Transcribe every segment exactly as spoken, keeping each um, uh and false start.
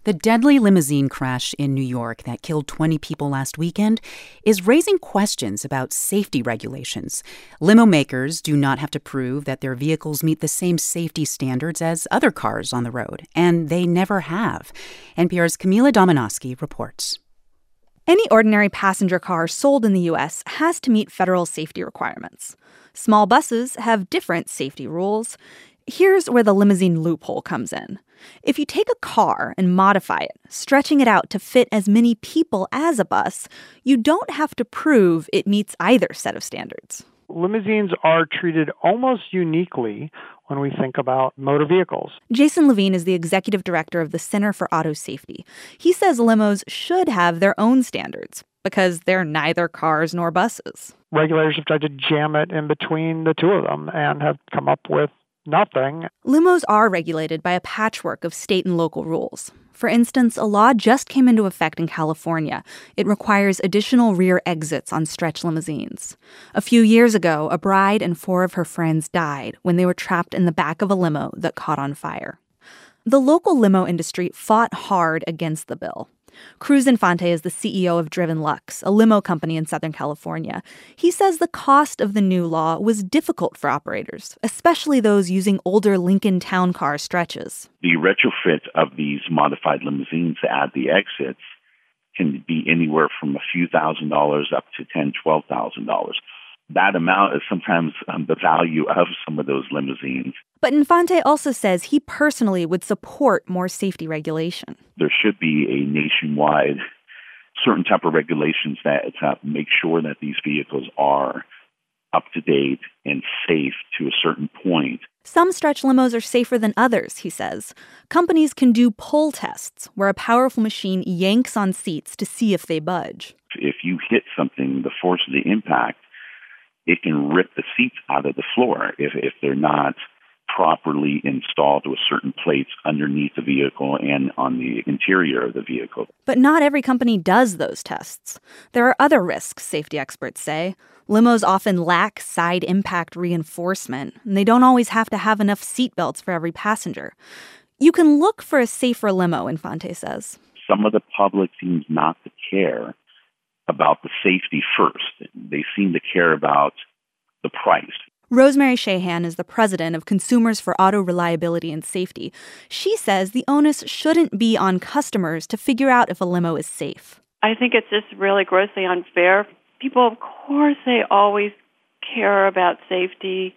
The deadly limousine crash in New York that killed twenty people last weekend is raising questions about safety regulations. Limo makers do not have to prove that their vehicles meet the same safety standards as other cars on the road, and they never have. N P R's Camila Domonoske reports. Any ordinary passenger car sold in the U S has to meet federal safety requirements. Small buses have different safety rules. Here's where the limousine loophole comes in. If you take a car and modify it, stretching it out to fit as many people as a bus, you don't have to prove it meets either set of standards. Limousines are treated almost uniquely when we think about motor vehicles. Jason Levine is the executive director of the Center for Auto Safety. He says limos should have their own standards because they're neither cars nor buses. Regulators have tried to jam it in between the two of them and have come up with nothing. Limos are regulated by a patchwork of state and local rules. For instance, a law just came into effect in California. It requires additional rear exits on stretch limousines. A few years ago, a bride and four of her friends died when they were trapped in the back of a limo that caught on fire. The local limo industry fought hard against the bill. Cruz Infante is the C E O of Driven Lux, a limo company in Southern California. He says the cost of the new law was difficult for operators, especially those using older Lincoln Town Car stretches. The retrofit of these modified limousines to add the exits can be anywhere from a few thousand dollars up to ten thousand dollars, twelve thousand dollars. That amount is sometimes um, the value of some of those limousines. But Infante also says he personally would support more safety regulation. There should be a nationwide certain type of regulations that uh, make sure that these vehicles are up to date and safe to a certain point. Some stretch limos are safer than others, he says. Companies can do pull tests where a powerful machine yanks on seats to see if they budge. If you hit something, the force of the impact, it can rip the seats out of the floor if, if they're not properly installed with certain plates underneath the vehicle and on the interior of the vehicle. But not every company does those tests. There are other risks, safety experts say. Limos often lack side impact reinforcement, and they don't always have to have enough seatbelts for every passenger. You can look for a safer limo, Infante says. Some of the public seems not to care about the safety first. They seem to care about the price. Rosemary Shahan is the president of Consumers for Auto Reliability and Safety. She says the onus shouldn't be on customers to figure out if a limo is safe. I think it's just really grossly unfair. People, of course, they always care about safety.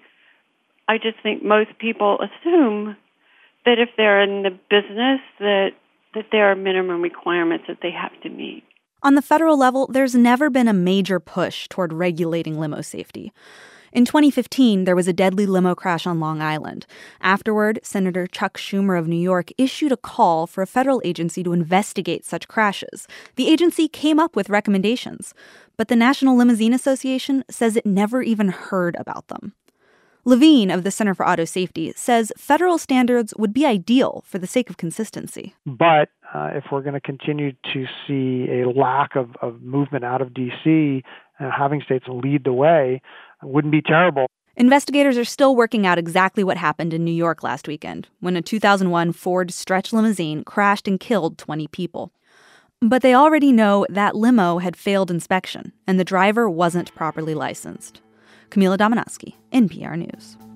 I just think most people assume that if they're in the business, that, that there are minimum requirements that they have to meet. On the federal level, there's never been a major push toward regulating limo safety. In twenty fifteen, there was a deadly limo crash on Long Island. Afterward, Senator Chuck Schumer of New York issued a call for a federal agency to investigate such crashes. The agency came up with recommendations, but the National Limousine Association says it never even heard about them. Levine of the Center for Auto Safety says federal standards would be ideal for the sake of consistency. But uh, if we're going to continue to see a lack of, of movement out of D C, uh, having states lead the way wouldn't be terrible. Investigators are still working out exactly what happened in New York last weekend when a two thousand one Ford stretch limousine crashed and killed twenty people. But they already know that limo had failed inspection and the driver wasn't properly licensed. Camila Domonoske, N P R News.